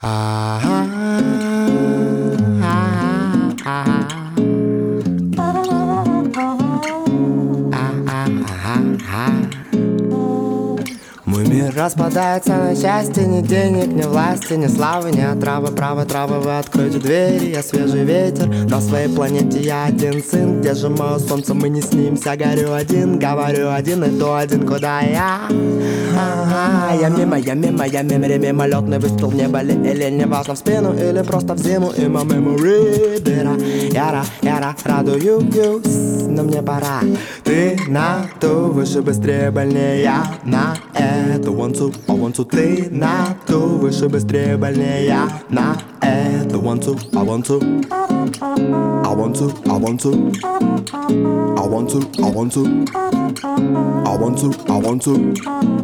Мой мир распадается на части, ни денег, ни власти, ни славы, ни отравы. Право, травы, вы откройте двери, я свежий ветер. На своей планете я один сын. Где же мое солнце, мы не снимся. Горю один, говорю один, иду один, куда я? Я мимо, мимолетный выстрел в небо ли, или не важно в спину, или просто в зиму. И my memory дыра, яра, радуюсь, но мне пора. Ты на ту, выше, быстрее, больнее, я на эту. One, two, I want to. Ты на ту, выше, быстрее, больнее, я на эту. One, two, I want to. I want to, I want to. I want to, I want to. I want to, I want to.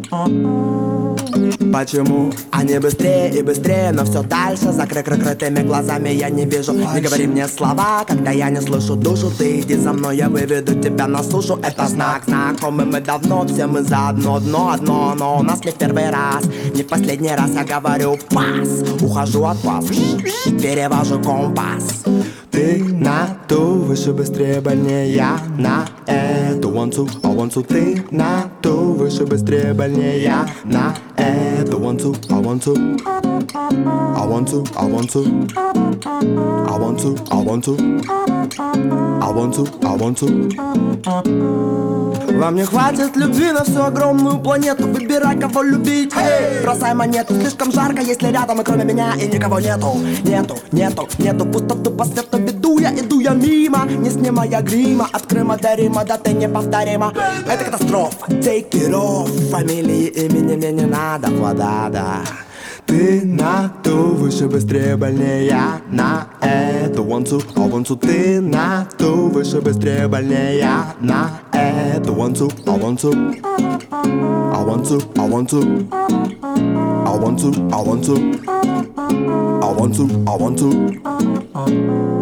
Почему они быстрее и быстрее, но все дальше закрытыми глазами я не вижу. Не говори мне слова, когда я не слышу душу. Ты иди за мной, я выведу тебя на сушу. Это знак, знакомый мы давно, все мы заодно. Одно, но у нас не в первый раз, не в последний раз. Я говорю пас, ухожу от вас, перевожу компас. Ты на ту, выше, быстрее, больнее, я на эту. One, two, I want to. Ты на ту, выше, быстрее, больнее, я на эту. One, two, I want to. I want to, I want to. I want to, I want to. I want to, I want to. Вам не хватит любви на всю огромную планету. Выбирай, кого любить, бросай монету. Слишком жарко, если рядом и кроме меня и никого нету. Нету пустоту по свету веду я, иду я мимо, не снимая грима. От Крыма до Рима, да ты неповторима. Это катастрофа, take it off. Фамилии, имени мне не надо, вода, да. Ты на ту, выше, быстрее, больнее, я на эту. One, two, I want to. Ты на ту, выше, быстрее, больнее, я на эту. One, two, I want to. I want to, I want to. I want to, I want to. I want to, I want to.